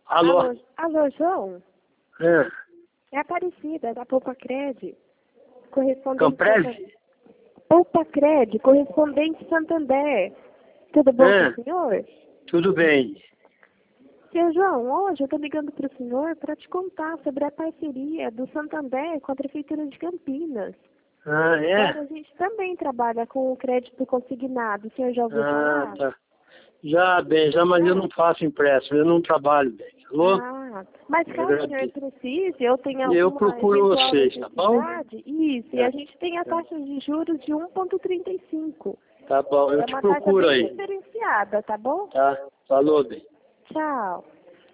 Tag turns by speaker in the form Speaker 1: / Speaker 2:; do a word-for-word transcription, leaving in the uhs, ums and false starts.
Speaker 1: Alô?
Speaker 2: Alô, alô, João?
Speaker 1: É.
Speaker 2: É Aparecida, da Poupa Cred. Correspondente.
Speaker 1: Camprese?
Speaker 2: Poupa Cred, correspondente Santander. Tudo bom
Speaker 1: É.
Speaker 2: com o senhor?
Speaker 1: Tudo bem.
Speaker 2: Seu João, hoje eu estou ligando para o senhor para te contar sobre a parceria do Santander com a Prefeitura de Campinas.
Speaker 1: Ah, é?
Speaker 2: Agora a gente também trabalha com o crédito consignado. O senhor já ouviu
Speaker 1: Ah,
Speaker 2: falar?
Speaker 1: tá. Já, bem, já, mas eu não faço empréstimo, eu não trabalho bem. Alô?
Speaker 2: Ah, mas
Speaker 1: Eu
Speaker 2: caso o senhor
Speaker 1: agradeço.
Speaker 2: precise, eu tenho
Speaker 1: Eu
Speaker 2: alguma
Speaker 1: procuro
Speaker 2: eventual
Speaker 1: vocês, tá bom?
Speaker 2: necessidade, isso, e
Speaker 1: É.
Speaker 2: a gente tem a taxa de juros de um vírgula trinta e cinco.
Speaker 1: Tá bom, eu
Speaker 2: É
Speaker 1: te
Speaker 2: uma taxa
Speaker 1: procuro
Speaker 2: bem
Speaker 1: aí.
Speaker 2: diferenciada, tá bom?
Speaker 1: Tá? Falou, bem.
Speaker 2: Tchau.